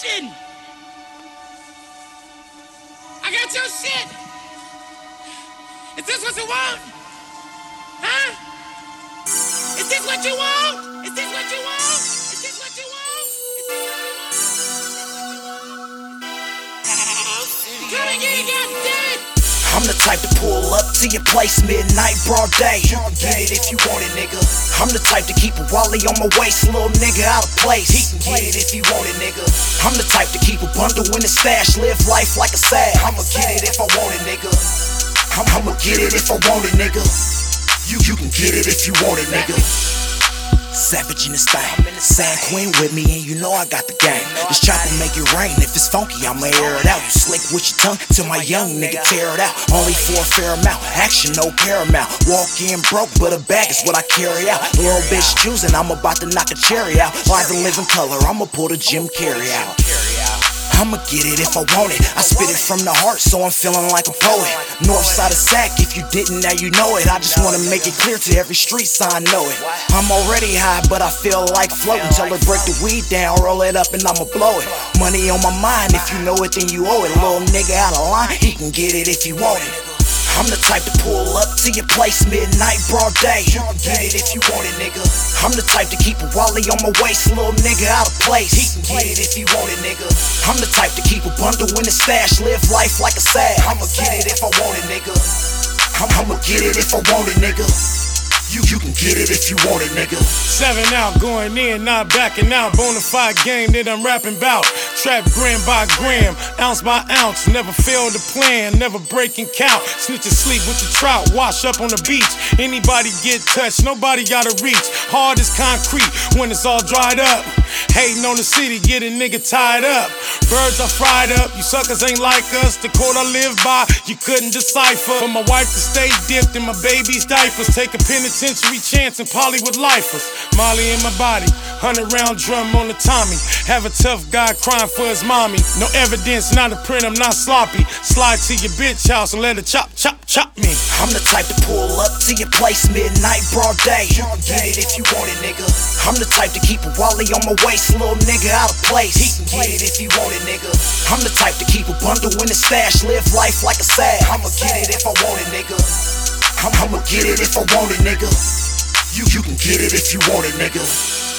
action! I got your shit! Is this what you want? Huh? Is this what you want? Is this what you want? Is this what you want? Is this what you want? Come and get it, goddammit! I'm the type to pull up to your place midnight, broad day. You can get it if you want it, nigga. I'm the type to keep a Wally on my waist, little nigga out of place. He can get it if you want it, nigga. I'm the type to keep a bundle in the stash, live life like a sad. I'ma get it if I want it, nigga. I'ma get it if I want it, nigga. You can get it if you want it, nigga. Savage in this thing, San Queen with me and you know I got the gang. This chopper make it rain, if it's funky I'ma air it out. You slick with your tongue till my young nigga tear it out. Only for a fair amount, action no paramount. Walk in broke but a bag is what I carry out. Little bitch choosing, I'm about to knock a cherry out. Live and live in color, I'ma pull the Jim Carrey out. I'ma get it if I want it. I spit it from the heart, so I'm feeling like a poet. North side of Sac, if you didn't, now you know it. I just wanna make it clear to every street sign, know it. I'm already high, but I feel like floating. Tell her break the weed down, roll it up, and I'ma blow it. Money on my mind, if you know it, then you owe it. Little nigga out of line, he can get it if he want it. I'm the type to pull up to your place midnight, broad day. You can get it if you want it, nigga. I'm the type to keep a Wally on my waist, little nigga out of place. He can get it if you want it, nigga. I'm the type to keep a bundle in the stash, live life like a sad. I'ma get it if I want it, nigga. I'ma get it if I want it, nigga. You can get it if you want it, nigga. 7 out, going in, not backing out. Bonafide game that I'm rapping bout. Trap gram by gram, ounce by ounce. Never fail to plan, never break and count. Snitch and sleep with the trout, wash up on the beach. Anybody get touched, nobody gotta reach. Hard as concrete when it's all dried up. Hating on the city, get a nigga tied up. Birds are fried up, you suckers ain't like us. The code I live by, you couldn't decipher. For my wife to stay dipped in my baby's diapers. Take a penitentiary chance in Hollywood lifers. Molly in my body, 100-round drum on the Tommy. Have a tough guy crying for his mommy. No evidence, not a print, I'm not sloppy. Slide to your bitch house and let her chop me. I'm the type to pull up to your place midnight, broad day. You can get it if you want it, nigga. I'm the type to keep a Wally on my waist, little nigga out of place. He can get it if you want it, nigga. I'm the type to keep a bundle in the stash, live life like a sad. I'ma get it if I want it, nigga. I'ma get it if I want it, nigga. You can get it if you want it, nigga.